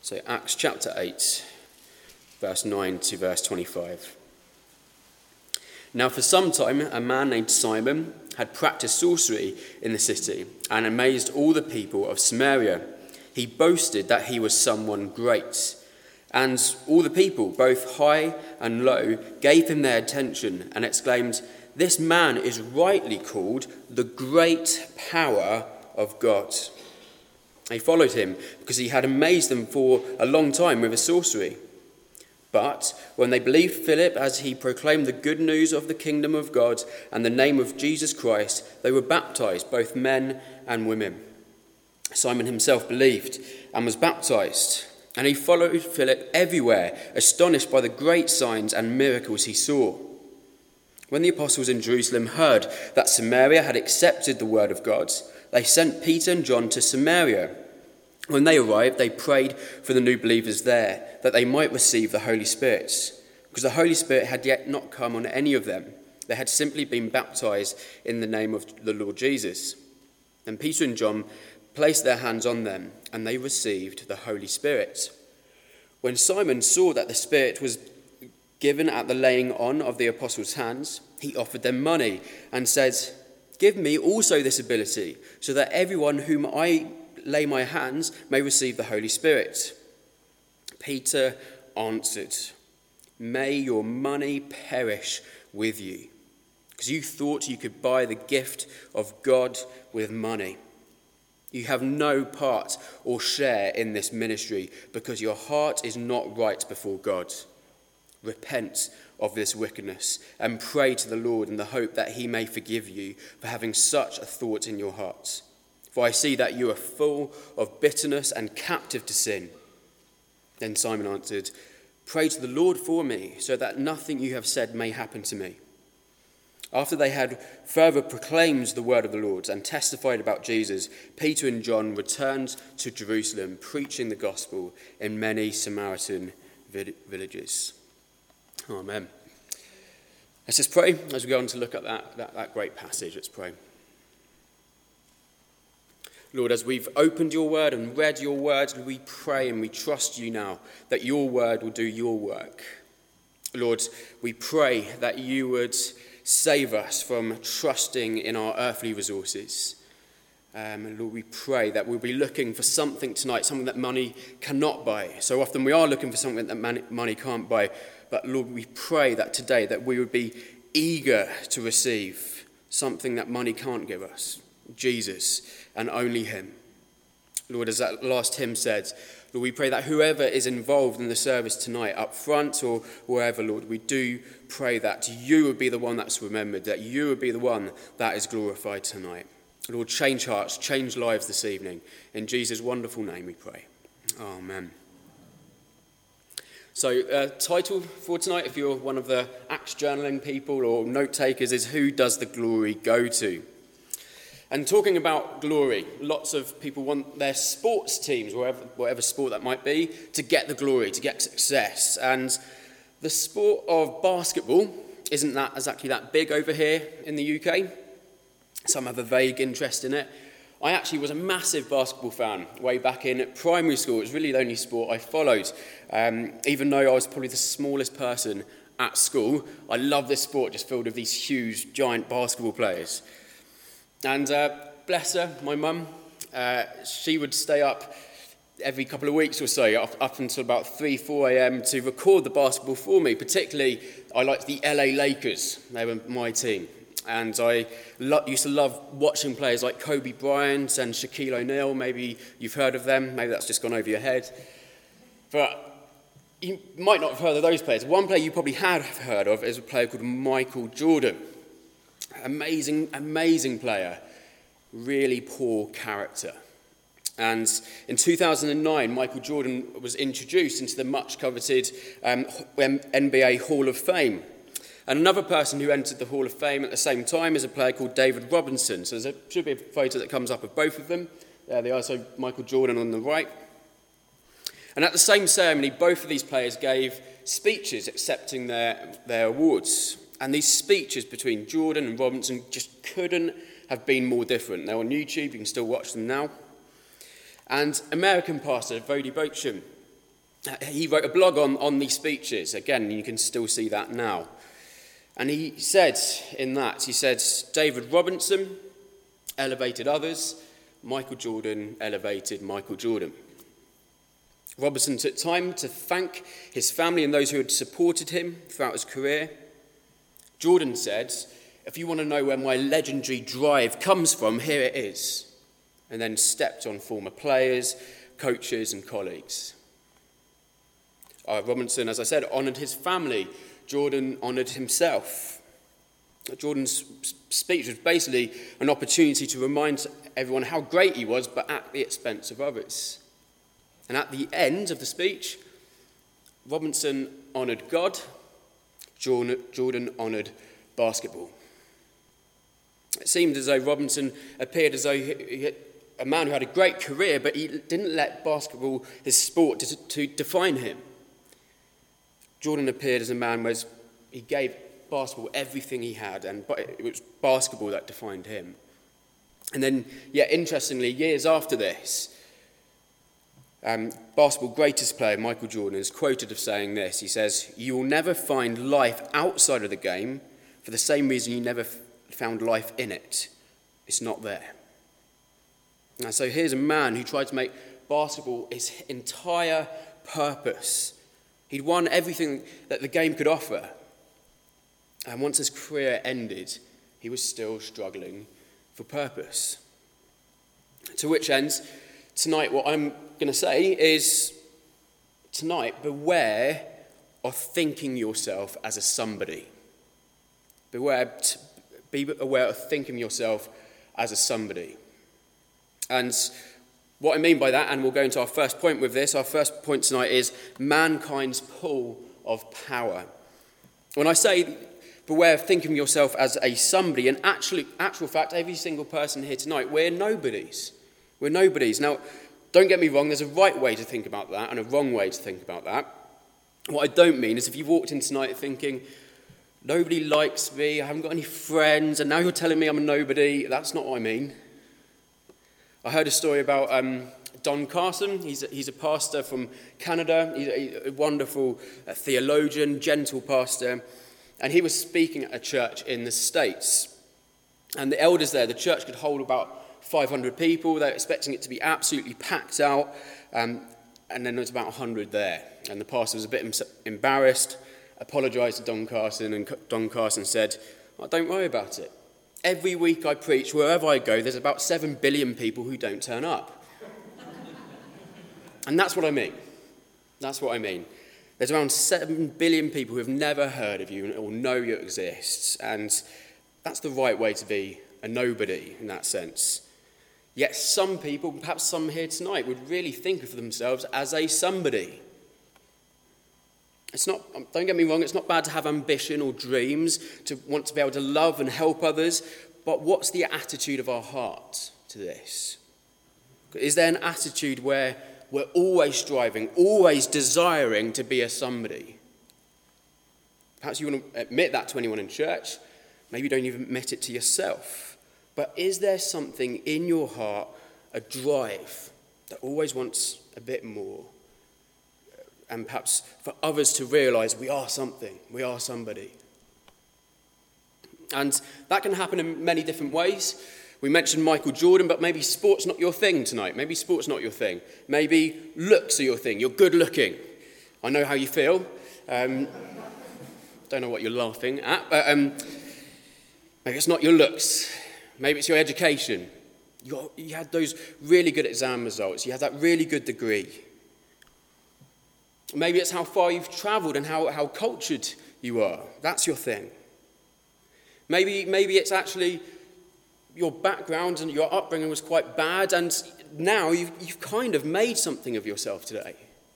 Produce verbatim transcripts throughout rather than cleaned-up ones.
So Acts chapter eight, verse nine to verse twenty-five. Now for some time a man named Simon had practiced sorcery in the city and amazed all the people of Samaria. He boasted that he was someone great. And all the people, both high and low, gave him their attention and exclaimed, "This man is rightly called the great power of God." They followed him because he had amazed them for a long time with his sorcery. But when they believed Philip as he proclaimed the good news of the kingdom of God and the name of Jesus Christ, they were baptized, both men and women. Simon himself believed and was baptized, and he followed Philip everywhere, astonished by the great signs and miracles he saw. When the apostles in Jerusalem heard that Samaria had accepted the word of God, they sent Peter and John to Samaria. When they arrived, they prayed for the new believers there, that they might receive the Holy Spirit, because the Holy Spirit had yet not come on any of them. They had simply been baptized in the name of the Lord Jesus. Then Peter and John placed their hands on them, and they received the Holy Spirit. When Simon saw that the Spirit was given at the laying on of the apostles' hands, he offered them money and said, "Give me also this ability, so that everyone whom I lay my hands may receive the Holy Spirit." Peter answered, "May your money perish with you, because you thought you could buy the gift of God with money. You have no part or share in this ministry, because your heart is not right before God. Repent of this wickedness and pray to the Lord in the hope that he may forgive you for having such a thought in your hearts. For I see that you are full of bitterness and captive to sin." Then Simon answered, "Pray to the Lord for me, so that nothing you have said may happen to me." After they had further proclaimed the word of the Lord and testified about Jesus, Peter and John returned to Jerusalem, preaching the gospel in many Samaritan villages. Amen. Let's just pray as we go on to look at that, that, that great passage. Let's pray. Lord, as we've opened your word and read your word, we pray and we trust you now that your word will do your work. Lord, we pray that you would save us from trusting in our earthly resources. Um, and Lord, we pray that we'll be looking for something tonight, something that money cannot buy. So often we are looking for something that money can't buy. But Lord, we pray that today that we would be eager to receive something that money can't give us. Jesus, and only him. Lord, as that last hymn said, Lord, we pray that whoever is involved in the service tonight, up front or wherever, Lord, we do pray that you would be the one that's remembered, that you would be the one that is glorified tonight. Lord, change hearts, change lives this evening. In Jesus' wonderful name we pray. Amen. So, uh, title for tonight, if you're one of the Acts journaling people or note takers, is "Who Does the Glory Go To?" And talking about glory, lots of people want their sports teams, whatever, whatever sport that might be, to get the glory, to get success. And the sport of basketball isn't that exactly that big over here in the U K. Some have a vague interest in it. I actually was a massive basketball fan way back in primary school. It was really the only sport I followed. Um, even though I was probably the smallest person at school, I love this sport, just filled with these huge, giant basketball players. And uh, bless her, my mum, uh, she would stay up every couple of weeks or so, up, up until about three, four a.m. to record the basketball for me. Particularly, I liked the L A Lakers. They were my team. And I lo- used to love watching players like Kobe Bryant and Shaquille O'Neal. Maybe you've heard of them. Maybe that's just gone over your head. But you might not have heard of those players. One player you probably have heard of is a player called Michael Jordan. Amazing, amazing player. Really poor character. And in two thousand nine, Michael Jordan was introduced into the much-coveted um, N B A Hall of Fame. And another person who entered the Hall of Fame at the same time is a player called David Robinson. So there should be a photo that comes up of both of them. There they are, so Michael Jordan on the right. And at the same ceremony, both of these players gave speeches accepting their, their awards. And these speeches between Jordan and Robinson just couldn't have been more different. They're on YouTube, you can still watch them now. And American pastor Vody Bochum He wrote a blog on, on these speeches. Again, you can still see that now. And he said in that, he said, David Robinson elevated others, Michael Jordan elevated Michael Jordan. Robinson took time to thank his family and those who had supported him throughout his career. Jordan said, if you want to know where my legendary drive comes from, here it is. And then stepped on former players, coaches and colleagues. Uh, Robinson, as I said, honoured his family. Jordan honoured himself. Jordan's speech was basically an opportunity to remind everyone how great he was, but at the expense of others. And at the end of the speech, Robinson honoured God, Jordan, Jordan honoured basketball. It seemed as though Robinson appeared as though he, he, a man who had a great career, but he didn't let basketball, his sport, to, to define him. Jordan appeared as a man where he gave basketball everything he had, and it was basketball that defined him. And then, yeah, interestingly, years after this, um, basketball greatest player Michael Jordan is quoted of saying this. He says, "You will never find life outside of the game for the same reason you never f- found life in it. It's not there." And so here's a man who tried to make basketball his entire purpose. He'd won everything that the game could offer. And once his career ended, he was still struggling for purpose. To which ends, tonight what I'm going to say is, tonight, beware of thinking yourself as a somebody. Beware, be aware of thinking yourself as a somebody. And what I mean by that, and we'll go into our first point with this, our first point tonight is mankind's pull of power. When I say beware of thinking of yourself as a somebody, in actually, actual fact, every single person here tonight, we're nobodies. We're nobodies. Now, don't get me wrong, there's a right way to think about that and a wrong way to think about that. What I don't mean is if you've walked in tonight thinking, nobody likes me, I haven't got any friends, and now you're telling me I'm a nobody, that's not what I mean. I heard a story about um, Don Carson. He's a, he's a pastor from Canada. He's a, a wonderful uh, theologian, gentle pastor. And he was speaking at a church in the States. And the elders there, the church could hold about five hundred people. They were expecting it to be absolutely packed out. Um, and then there was about one hundred there. And the pastor was a bit embarrassed, apologised to Don Carson. And Don Carson said, "Oh, don't worry about it. Every week I preach, wherever I go, there's about seven billion people who don't turn up." And that's what I mean. That's what I mean. There's around seven billion people who have never heard of you or know you exist. And that's the right way to be a nobody in that sense. Yet some people, perhaps some here tonight, would really think of themselves as a somebody. It's not, don't get me wrong, it's not bad to have ambition or dreams, to want to be able to love and help others, but what's the attitude of our heart to this? Is there an attitude where we're always striving, always desiring to be a somebody? Perhaps you want to admit that to anyone in church, maybe you don't even admit it to yourself, but is there something in your heart, a drive that always wants a bit more? And perhaps for others to realise we are something, we are somebody. And that can happen in many different ways. We mentioned Michael Jordan, but maybe sport's not your thing tonight. Maybe sport's not your thing. Maybe looks are your thing. You're good looking. I know how you feel. Um, don't know what you're laughing at, but um, maybe it's not your looks. Maybe it's your education. You're, you had those really good exam results. You had that really good degree. Maybe it's how far you've travelled and how, how cultured you are. That's your thing. Maybe, maybe it's actually your background and your upbringing was quite bad, and now you've, you've kind of made something of yourself today.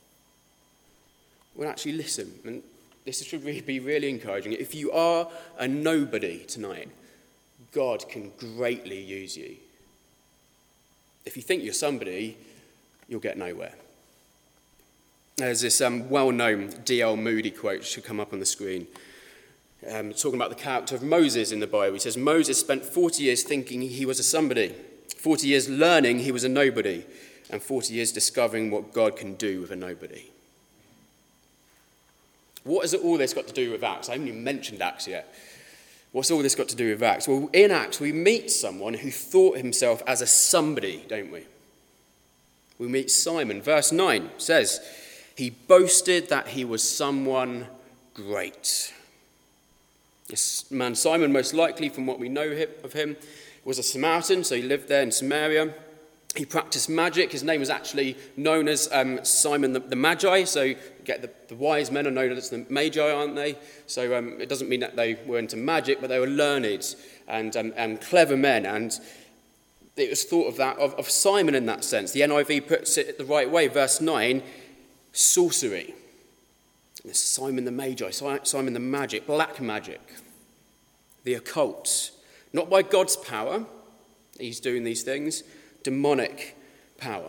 Well, actually, listen, and this should really be really encouraging. If you are a nobody tonight, God can greatly use you. If you think you're somebody, you'll get nowhere. There's this um, well-known D L Moody quote, which should come up on the screen, um, talking about the character of Moses in the Bible. He says, Moses spent forty years thinking he was a somebody, forty years learning he was a nobody, and forty years discovering what God can do with a nobody. What has all this got to do with Acts? I haven't even mentioned Acts yet. What's all this got to do with Acts? Well, in Acts, we meet someone who thought himself as a somebody, don't we? We meet Simon. Verse nine says, he boasted that he was someone great. This man Simon, most likely from what we know of him, was a Samaritan, so he lived there in Samaria. He practiced magic. His name was actually known as um, Simon the, the Magi. So you get the, the wise men are known as the Magi, aren't they? So um, it doesn't mean that they were into magic, but they were learned and, um, and clever men. And it was thought of that of, of Simon in that sense. The N I V puts it the right way. Verse nine, sorcery. Simon the Magi, Simon the magic, black magic, the occult. Not by God's power, he's doing these things. Demonic power.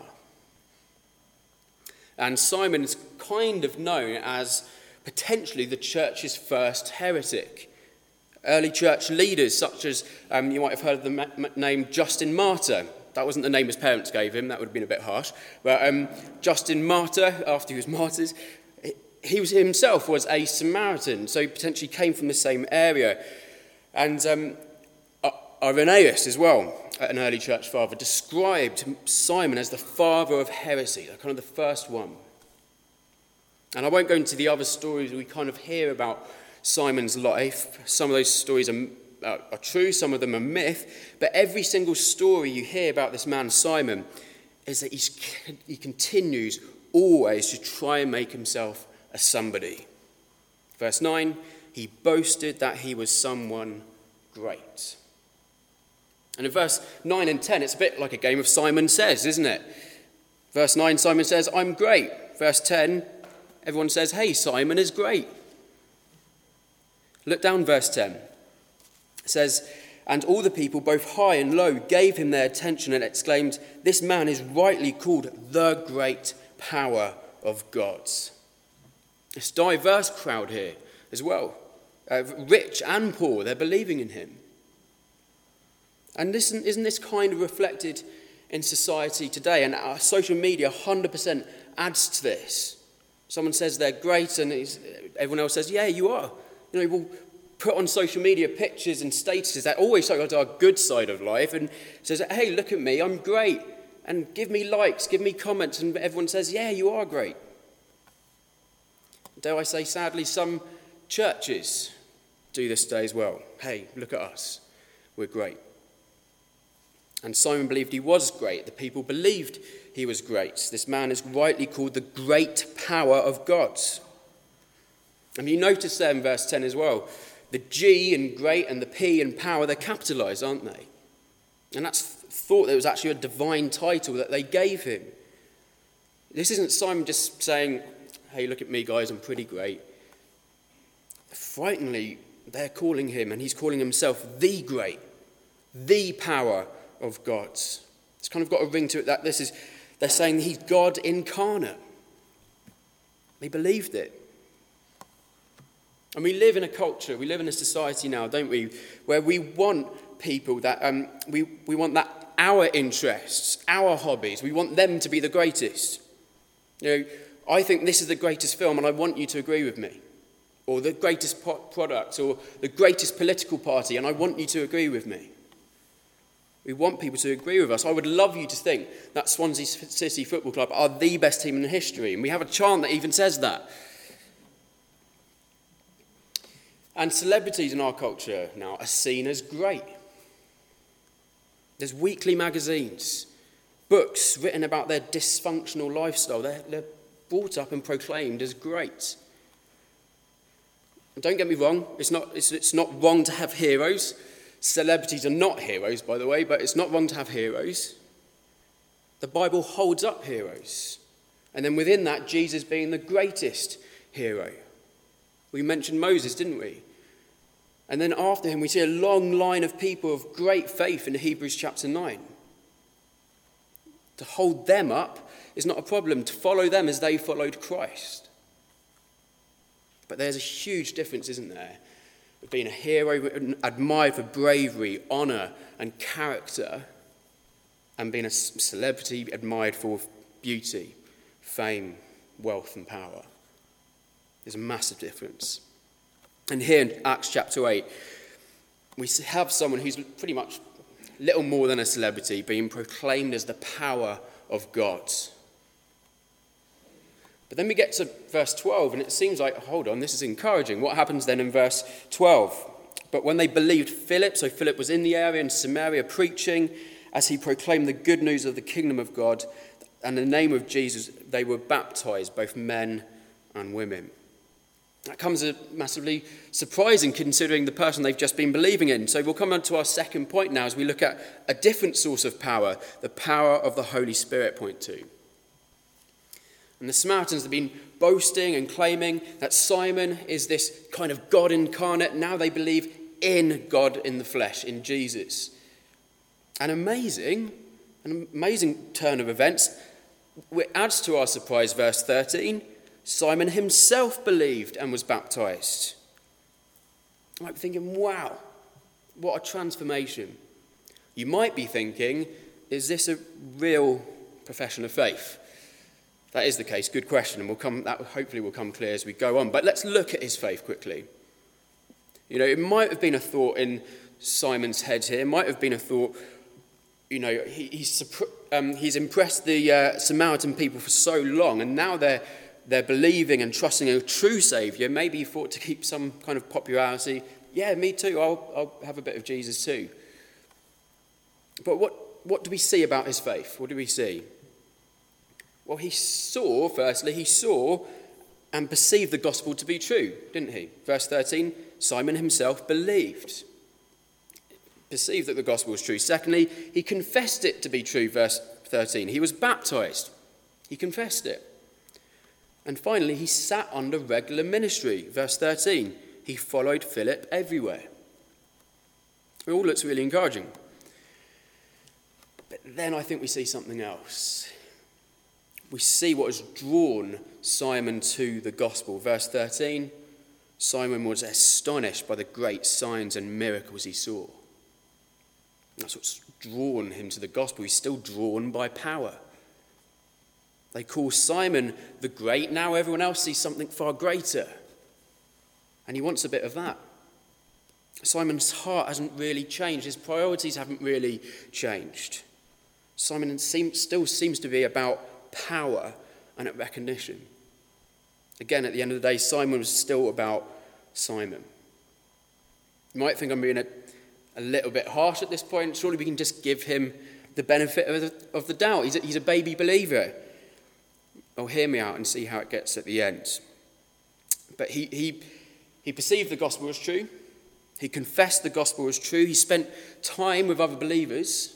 And Simon is kind of known as potentially the church's first heretic. Early church leaders, such as, um, you might have heard of the ma- name Justin Martyr. That wasn't the name his parents gave him, that would have been a bit harsh. But um, Justin Martyr, after he was martyred, he was himself was a Samaritan, so he potentially came from the same area. And um, Irenaeus as well, an early church father, described Simon as the father of heresy, kind of the first one. And I won't go into the other stories we kind of hear about Simon's life. Some of those stories are, uh, are true, some of them are myth, but every single story you hear about this man Simon is that he's, he continues always to try and make himself a somebody. Verse nine, he boasted that he was someone great. And in verse nine and ten, it's a bit like a game of Simon Says, isn't it? Verse nine, Simon says, I'm great. Verse ten, everyone says, hey, Simon is great. Look down verse ten. It says, and all the people, both high and low, gave him their attention and exclaimed, this man is rightly called the great power of God. This diverse crowd here as well. Uh, rich and poor, they're believing in him. And isn't, isn't this kind of reflected in society today? And our social media one hundred percent adds to this. Someone says they're great and everyone else says, yeah, you are. You know, we'll put on social media pictures and statuses that always show our good side of life and says, hey, look at me, I'm great. And give me likes, give me comments. And everyone says, yeah, you are great. Dare I say, sadly, some churches do this today as well. Hey, look at us. We're great. And Simon believed he was great. The people believed he was great. This man is rightly called the great power of God. And you notice there in verse ten as well, the G in great and the P in power, they're capitalized, aren't they? And that's thought that it was actually a divine title that they gave him. This isn't Simon just saying, hey, look at me, guys, I'm pretty great. Frighteningly, they're calling him, and he's calling himself the great, the power of God. It's kind of got a ring to it that this is, they're saying he's God incarnate. They believed it. And we live in a culture, we live in a society now, don't we, where we want people that, um, we, we want that our interests, our hobbies, we want them to be the greatest. You know, I think this is the greatest film and I want you to agree with me. Or the greatest product, or the greatest political party, and I want you to agree with me. We want people to agree with us. I would love you to think that Swansea City Football Club are the best team in history, and we have a chant that even says that. And celebrities in our culture now are seen as great. There's weekly magazines, books written about their dysfunctional lifestyle. They're, they're brought up and proclaimed as great. And don't get me wrong, it's not, it's, it's not wrong to have heroes. Celebrities are not heroes, by the way, but it's not wrong to have heroes. The Bible holds up heroes. And then within that, Jesus being the greatest hero. We mentioned Moses, didn't we? And then after him, we see a long line of people of great faith in Hebrews chapter nine. To hold them up is not a problem. To follow them as they followed Christ. But there's a huge difference, isn't there? Of being a hero admired for bravery, honour and character, and being a celebrity admired for beauty, fame, wealth and power. There's a massive difference. And here in Acts chapter eight, we have someone who's pretty much little more than a celebrity being proclaimed as the power of God. But then we get to verse twelve, and it seems like, hold on, this is encouraging. What happens then in verse twelve? But when they believed Philip, so Philip was in the area in Samaria preaching, as he proclaimed the good news of the kingdom of God, and in the name of Jesus, they were baptized, both men and women. That comes as massively surprising considering the person they've just been believing in. So we'll come on to our second point now as we look at a different source of power, the power of the Holy Spirit, point two. And the Samaritans have been boasting and claiming that Simon is this kind of God incarnate. Now they believe in God in the flesh, in Jesus. An amazing, an amazing turn of events. It adds to our surprise, verse thirteen. Simon himself believed and was baptized. You might be thinking, wow, what a transformation. You might be thinking, is this a real profession of faith? That is the case. Good question. And we'll come, that hopefully will come clear as we go on. But let's look at his faith quickly. You know, it might have been a thought in Simon's head here. It might have been a thought, you know, he, he's, um, he's impressed the uh, Samaritan people for so long, and now they're They're believing and trusting a true Saviour. Maybe he thought to keep some kind of popularity. Yeah, me too. I'll, I'll have a bit of Jesus too. But what, what do we see about his faith? What do we see? Well, he saw, firstly, he saw and perceived the gospel to be true, didn't he? Verse thirteen, Simon himself believed. Perceived that the gospel was true. Secondly, he confessed it to be true, verse thirteen. He was baptized. He confessed it. And finally, he sat under regular ministry. Verse thirteen, he followed Philip everywhere. It all looks really encouraging. But then I think we see something else. We see what has drawn Simon to the gospel. Verse thirteen, Simon was astonished by the great signs and miracles he saw. That's what's drawn him to the gospel. He's still drawn by power. They call Simon the Great. Now everyone else sees something far greater. And he wants a bit of that. Simon's heart hasn't really changed. His priorities haven't really changed. Simon seems, still seems to be about power and recognition. Again, at the end of the day, Simon was still about Simon. You might think I'm being a, a little bit harsh at this point. Surely we can just give him the benefit of the, of the doubt. He's a, he's a baby believer. Oh, hear me out and see how it gets at the end. But he, he, he perceived the gospel was true. He confessed the gospel was true. He spent time with other believers.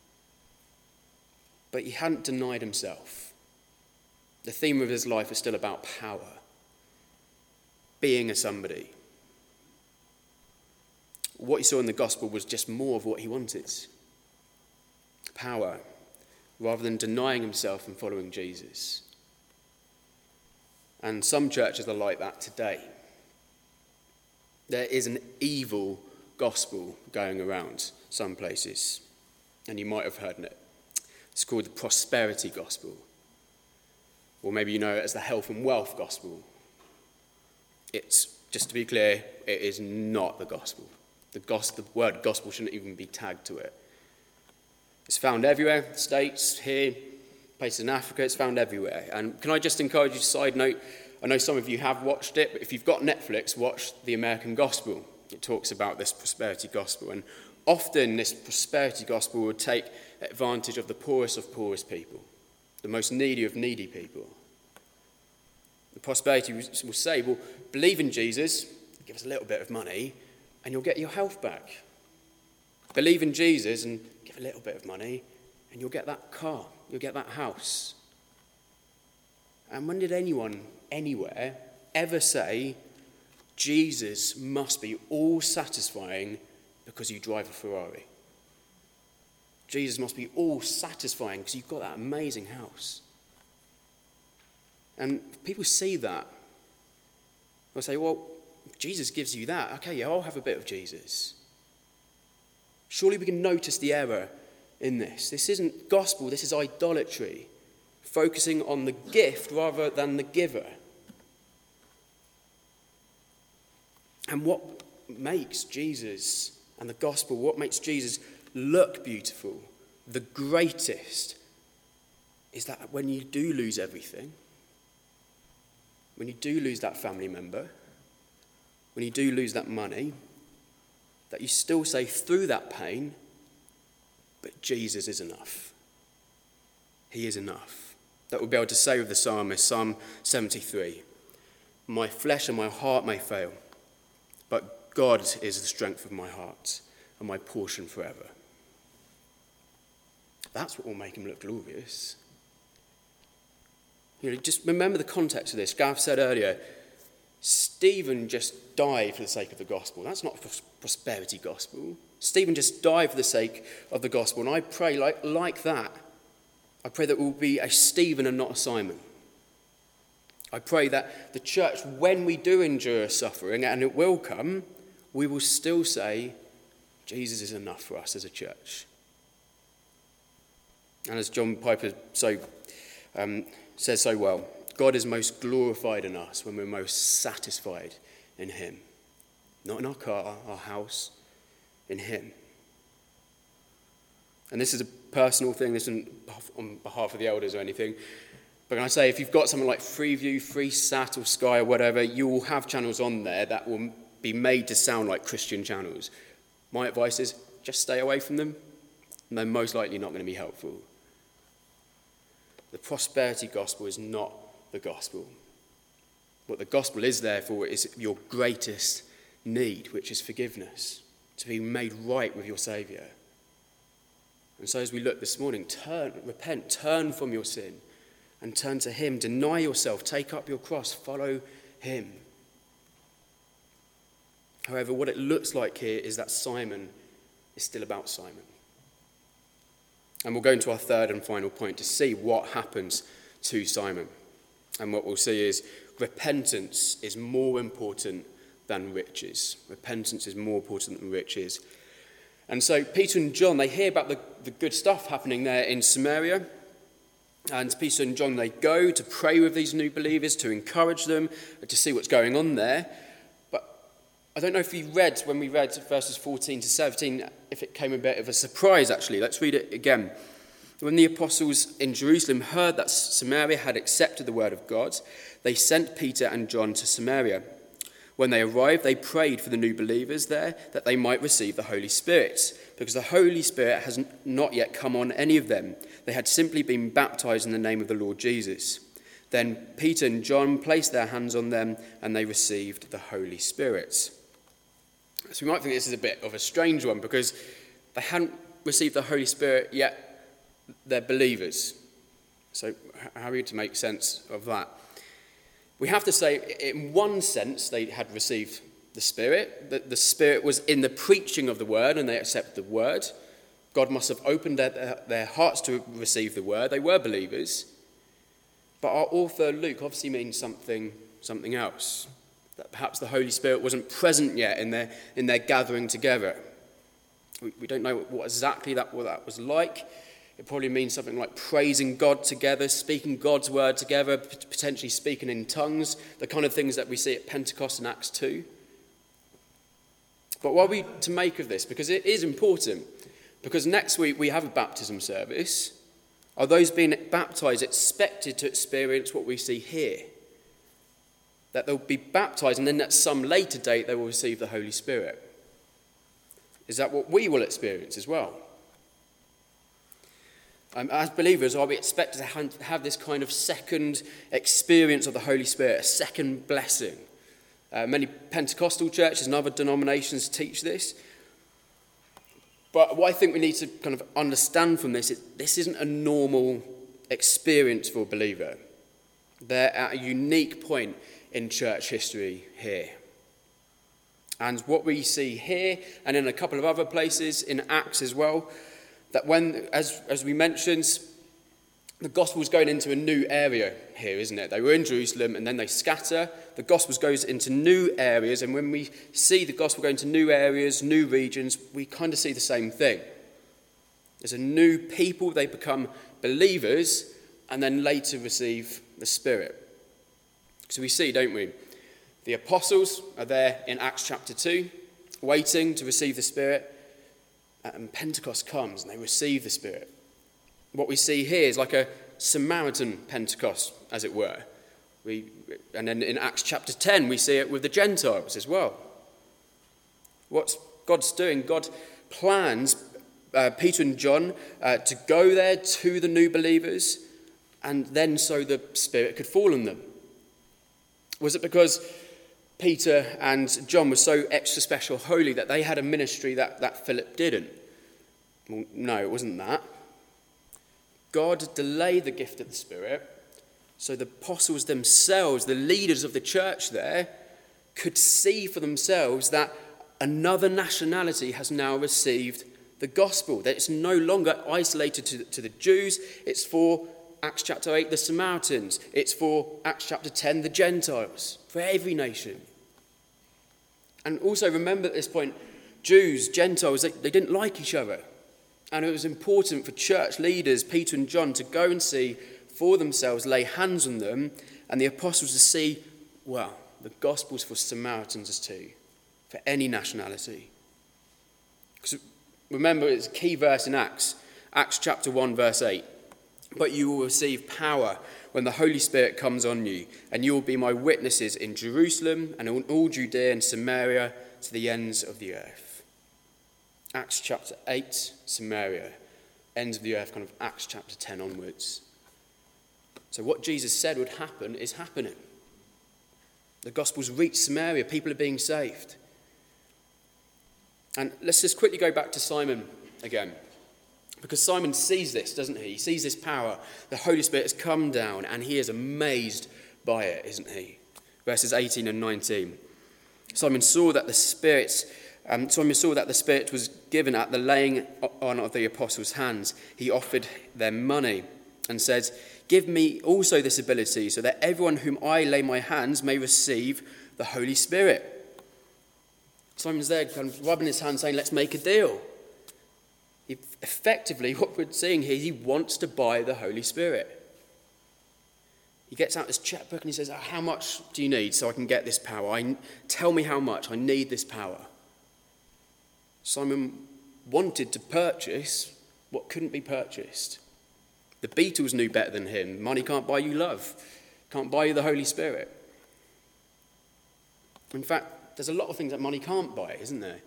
But he hadn't denied himself. The theme of his life is still about power. Being a somebody. What he saw in the gospel was just more of what he wanted. Power. Rather than denying himself and following Jesus. And some churches are like that today. There is an evil gospel going around some places. And you might have heard it. It's called the prosperity gospel. Or maybe you know it as the health and wealth gospel. It's, just to be clear, it is not the gospel. The, gospel, the word gospel shouldn't even be tagged to it. It's found everywhere, States, here, places in Africa, it's found everywhere. And can I just encourage you, side note, I know some of you have watched it, but if you've got Netflix, watch The American Gospel. It talks about this prosperity gospel. And often this prosperity gospel would take advantage of the poorest of poorest people, the most needy of needy people. The prosperity will say, well, believe in Jesus, give us a little bit of money, and you'll get your health back. Believe in Jesus and give a little bit of money, and you'll get that car, you'll get that house. And when did anyone, anywhere, ever say, Jesus must be all satisfying because you drive a Ferrari? Jesus must be all satisfying because you've got that amazing house. And people see that. They'll say, well, Jesus gives you that. Okay, yeah, I'll have a bit of Jesus. Surely we can notice the error in this. This isn't gospel, this is idolatry. Focusing on the gift rather than the giver. And what makes Jesus and the gospel, what makes Jesus look beautiful, the greatest, is that when you do lose everything, when you do lose that family member, when you do lose that money, that you still say through that pain, but Jesus is enough. He is enough. That we'll be able to say with the psalmist, Psalm seventy-three, my flesh and my heart may fail, but God is the strength of my heart and my portion forever. That's what will make him look glorious. You know, just remember the context of this. Gav said earlier, Stephen just died for the sake of the gospel. That's not a prosperity gospel. Stephen just died for the sake of the gospel. And I pray like, like that, I pray that we'll be a Stephen and not a Simon. I pray that the church, when we do endure suffering, and it will come, we will still say, Jesus is enough for us as a church. And as John Piper so um, says so well, God is most glorified in us when we're most satisfied in him. Not in our car, our house, in him. And this is a personal thing, this isn't on behalf of the elders or anything. But can I say, if you've got something like Freeview, FreeSat or Sky or whatever, you will have channels on there that will be made to sound like Christian channels. My advice is just stay away from them, and they're most likely not going to be helpful. The prosperity gospel is not the gospel. What the gospel is there for is your greatest need, which is forgiveness, to be made right with your Saviour. And so as we look this morning, turn, repent, turn from your sin and turn to him. Deny yourself, take up your cross, follow him. However, what it looks like here is that Simon is still about Simon. And we'll go into our third and final point to see what happens to Simon. And what we'll see is repentance is more important than riches. Repentance is more important than riches. And so Peter and John, they hear about the, the good stuff happening there in Samaria. And Peter and John, they go to pray with these new believers, to encourage them, to see what's going on there. But I don't know if you read, when we read verses fourteen to seventeen, if it came a bit of a surprise, actually. Let's read it again. When the apostles in Jerusalem heard that Samaria had accepted the word of God, they sent Peter and John to Samaria. When they arrived, they prayed for the new believers there that they might receive the Holy Spirit, because the Holy Spirit has not yet come on any of them. They had simply been baptized in the name of the Lord Jesus. Then Peter and John placed their hands on them, and they received the Holy Spirit. So we might think this is a bit of a strange one, because they hadn't received the Holy Spirit yet. They're believers. So how are you to make sense of that? We have to say, in one sense, they had received the Spirit. The, the Spirit was in the preaching of the word, and they accepted the word. God must have opened their, their hearts to receive the word. They were believers. But our author, Luke, obviously means something, something else. That perhaps the Holy Spirit wasn't present yet in their, in their gathering together. We, we don't know what exactly that, what that was like. It probably means something like praising God together, speaking God's word together, potentially speaking in tongues, the kind of things that we see at Pentecost in Acts two. But what are we to make of this? Because it is important. Because next week we have a baptism service. Are those being baptized expected to experience what we see here? That they'll be baptized and then at some later date they will receive the Holy Spirit. Is that what we will experience as well? Um, as believers, are we expected to have this kind of second experience of the Holy Spirit, a second blessing? Uh, many Pentecostal churches and other denominations teach this. But what I think we need to kind of understand from this is this isn't a normal experience for a believer. They're at a unique point in church history here. And what we see here, and in a couple of other places in Acts as well, that when, as, as we mentioned, the gospel's going into a new area here, isn't it? They were in Jerusalem and then they scatter. The gospel goes into new areas, and when we see the gospel going to new areas, new regions, we kind of see the same thing. There's a new people, they become believers, and then later receive the Spirit. So we see, don't we, The apostles are there in Acts chapter two, waiting to receive the Spirit, and Pentecost comes and they receive the Spirit. What we see here is like a Samaritan Pentecost, as it were. We, and then in Acts chapter ten, we see it with the Gentiles as well. What's God's doing? God plans uh, Peter and John uh, to go there to the new believers, and then so the Spirit could fall on them. Was it because Peter and John were so extra special holy that they had a ministry that, that Philip didn't? Well, no, it wasn't that. God delayed the gift of the Spirit so the apostles themselves, the leaders of the church there, could see for themselves that another nationality has now received the gospel, that it's no longer isolated to, to the Jews. It's for Acts chapter eight, the Samaritans. It's for Acts chapter ten, the Gentiles, for every nation. And also remember at this point, Jews, Gentiles, they, they didn't like each other. And it was important for church leaders, Peter and John, to go and see for themselves, lay hands on them, and the apostles to see, well, the gospel's for Samaritans too, for any nationality. Because remember, it's a key verse in Acts, Acts chapter one, verse eight. But you will receive power when the Holy Spirit comes on you, and you will be my witnesses in Jerusalem and in all Judea and Samaria to the ends of the earth. Acts chapter eight, Samaria, ends of the earth, kind of Acts chapter ten onwards. So what Jesus said would happen is happening. The gospel's reached Samaria, people are being saved. And let's just quickly go back to Simon again. Because Simon sees this, doesn't he? He sees this power. The Holy Spirit has come down and he is amazed by it, isn't he? Verses eighteen and nineteen. Simon saw that the Spirit, um, Simon saw that the Spirit was given at the laying on of the apostles' hands. He offered them money and said, "Give me also this ability so that everyone whom I lay my hands may receive the Holy Spirit." Simon's there kind of rubbing his hands saying, let's make a deal. Effectively, what we're seeing here, he wants to buy the Holy Spirit. He gets out his checkbook and he says, how much do you need so I can get this power? I, tell me how much. I need this power. Simon wanted to purchase what couldn't be purchased. The Beatles knew better than him. Money can't buy you love. Can't buy you the Holy Spirit. In fact, there's a lot of things that money can't buy, isn't there?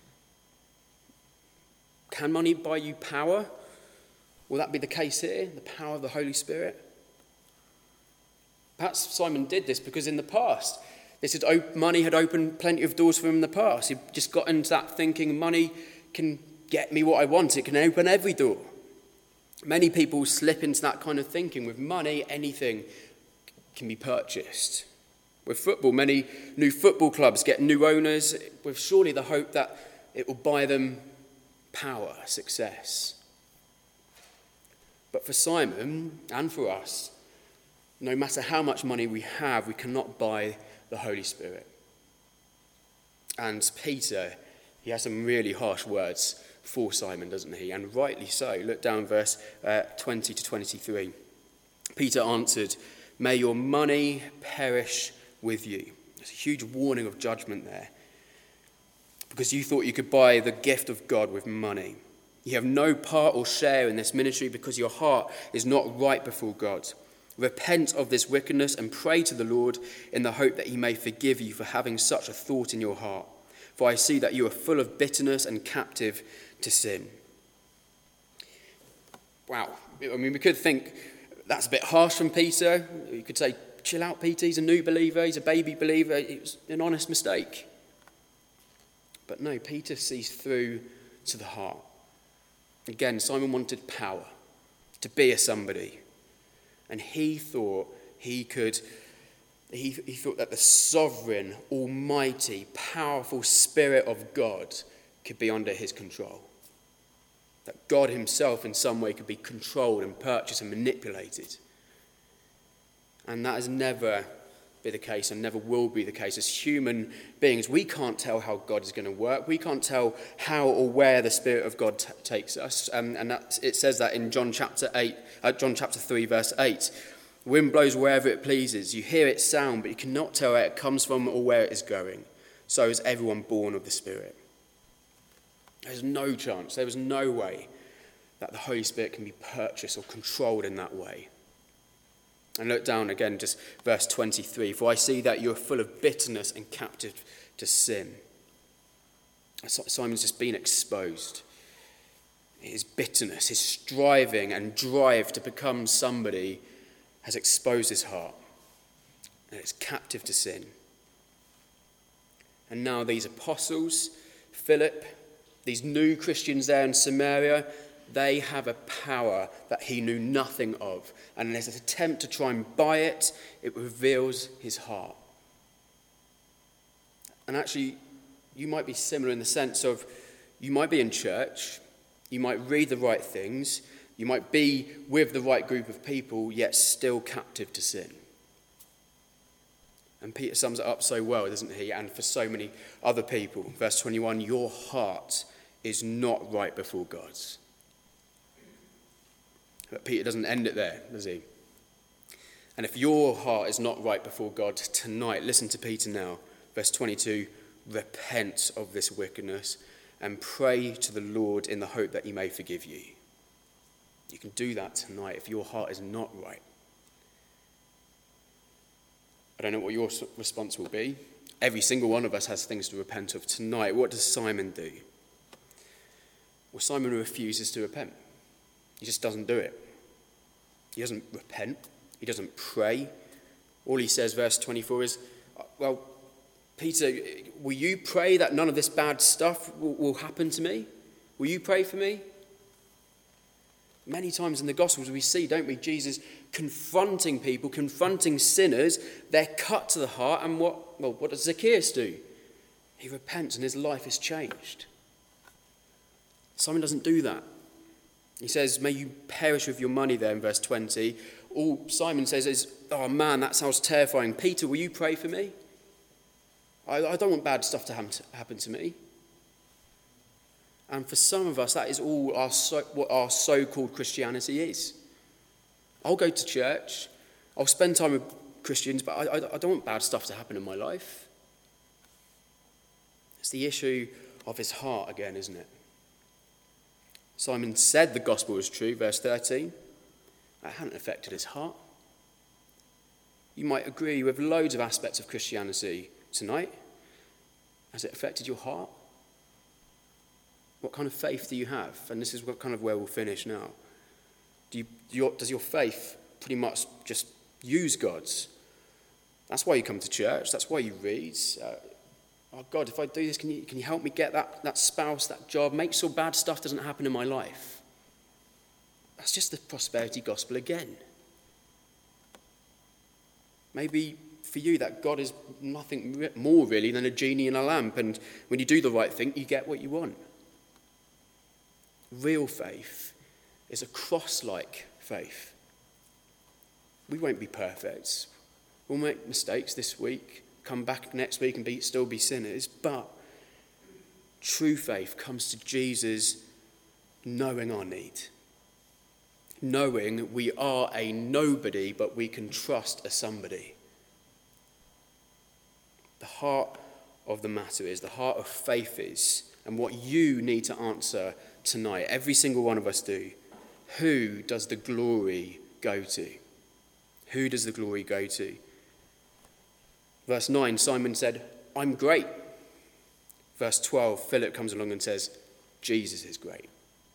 Can money buy you power? Will that be the case here? The power of the Holy Spirit? Perhaps Simon did this because in the past, this had op- money had opened plenty of doors for him in the past. He just got into that thinking, money can get me what I want. It can open every door. Many people slip into that kind of thinking. With money, anything can be purchased. With football, many new football clubs get new owners with surely the hope that it will buy them power, success. But for Simon and for us, no matter how much money we have, we cannot buy the Holy Spirit. And Peter, he has some really harsh words for Simon, doesn't he? And rightly so. Look down verse uh, twenty to twenty-three. Peter answered, "May your money perish with you." There's a huge warning of judgment there. Because you thought you could buy the gift of God with money. You have no part or share in this ministry because your heart is not right before God. Repent of this wickedness and pray to the Lord in the hope that he may forgive you for having such a thought in your heart. For I see that you are full of bitterness and captive to sin. Wow. I mean, we could think that's a bit harsh from Peter. You could say, chill out, Peter. He's a new believer. He's a baby believer. It was an honest mistake. But no, Peter sees through to the heart. Again, Simon wanted power, to be a somebody. And he thought he could, he, he thought that the sovereign, almighty, powerful Spirit of God could be under his control. That God himself in some way could be controlled and purchased and manipulated. And that has never be the case and never will be the case. As human beings, we can't tell how God is going to work. We can't tell how or where the Spirit of God t- takes us. Um, and that, it says that in John chapter eight, uh, John chapter three, verse eight. Wind blows wherever it pleases. You hear its sound, but you cannot tell where it comes from or where it is going. So is everyone born of the Spirit. There's no chance, there was no way that the Holy Spirit can be purchased or controlled in that way. And look down again, just verse twenty-three. For I see that you are full of bitterness and captive to sin. Simon's just been exposed. His bitterness, his striving and drive to become somebody has exposed his heart. And it's captive to sin. And now these apostles, Philip, these new Christians there in Samaria, they have a power that he knew nothing of. And in his attempt to try and buy it, it reveals his heart. And actually, you might be similar in the sense of you might be in church, you might read the right things, you might be with the right group of people, yet still captive to sin. And Peter sums it up so well, doesn't he? And for so many other people. Verse twenty-one, your heart is not right before God's. But Peter doesn't end it there, does he? And if your heart is not right before God tonight, listen to Peter now. Verse twenty-two, repent of this wickedness and pray to the Lord in the hope that he may forgive you. You can do that tonight if your heart is not right. I don't know what your response will be. Every single one of us has things to repent of tonight. What does Simon do? Well, Simon refuses to repent. He just doesn't do it. He doesn't repent. He doesn't pray. All he says, verse twenty-four, is, well, Peter, will you pray that none of this bad stuff will, will happen to me? Will you pray for me? Many times in the Gospels we see, don't we, Jesus confronting people, confronting sinners. They're cut to the heart, and what, well, what does Zacchaeus do? He repents and his life is changed. Simon doesn't do that. He says, may you perish with your money there in verse twenty. All Simon says is, oh man, that sounds terrifying. Peter, will you pray for me? I, I don't want bad stuff to happen to me. And for some of us, that is all our so, what our so-called Christianity is. I'll go to church, I'll spend time with Christians, but I, I, I don't want bad stuff to happen in my life. It's the issue of his heart again, isn't it? Simon said the gospel was true, verse thirteen. That hadn't affected his heart. You might agree with loads of aspects of Christianity tonight. Has it affected your heart? What kind of faith do you have? And this is what kind of where we'll finish now. Do you, your, does your faith pretty much just use God's? That's why you come to church. That's why you read. Uh, oh God, if I do this, can you, can you help me get that, that spouse, that job? Make sure bad stuff doesn't happen in my life. That's just the prosperity gospel again. Maybe for you that God is nothing more really than a genie in a lamp, and when you do the right thing, you get what you want. Real faith is a cross-like faith. We won't be perfect. We'll make mistakes this week, come back next week and be, still be sinners, but true faith comes to Jesus knowing our need. Knowing we are a nobody, but we can trust a somebody. The heart of the matter is, the heart of faith is, and what you need to answer tonight, every single one of us do, who does the glory go to? Who does the glory go to? Verse nine, Simon said, I'm great. Verse twelve, Philip comes along and says, Jesus is great.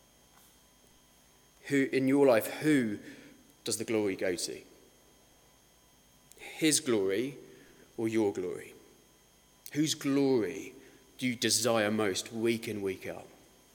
Who in your life, who does the glory go to? His glory or your glory? Whose glory do you desire most week in, week out?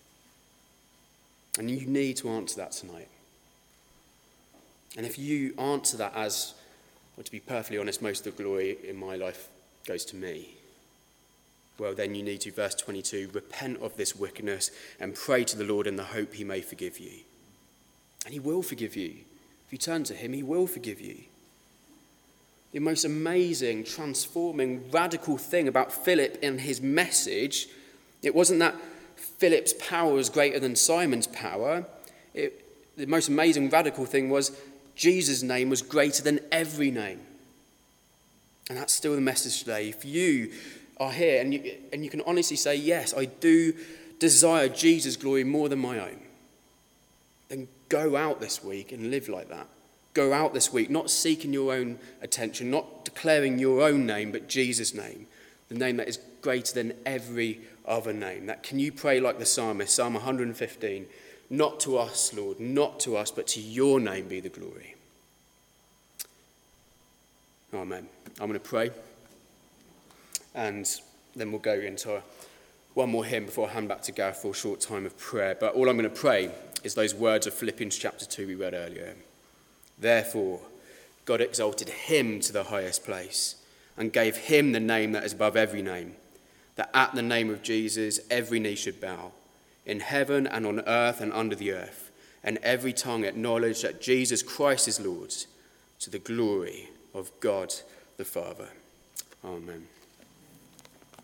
And you need to answer that tonight. And if you answer that as, well, to be perfectly honest, most of the glory in my life goes to me, well, then you need to, verse twenty-two, repent of this wickedness and pray to the Lord in the hope he may forgive you. And he will forgive you. If you turn to him, he will forgive you. The most amazing, transforming, radical thing about Philip and his message, it wasn't that Philip's power was greater than Simon's power. It, the most amazing, radical thing was Jesus' name was greater than every name. And that's still the message today. If you are here and you, and you can honestly say, yes, I do desire Jesus' glory more than my own, then go out this week and live like that. Go out this week, not seeking your own attention, not declaring your own name, but Jesus' name, the name that is greater than every other name. That can you pray like the psalmist, Psalm one hundred fifteen, not to us, Lord, not to us, but to your name be the glory. Amen. I'm going to pray, and then we'll go into one more hymn before I hand back to Gareth for a short time of prayer. But all I'm going to pray is those words of Philippians chapter two we read earlier. Therefore, God exalted him to the highest place and gave him the name that is above every name, that at the name of Jesus every knee should bow, in heaven and on earth and under the earth, and every tongue acknowledge that Jesus Christ is Lord, to the glory of God the Father. Amen.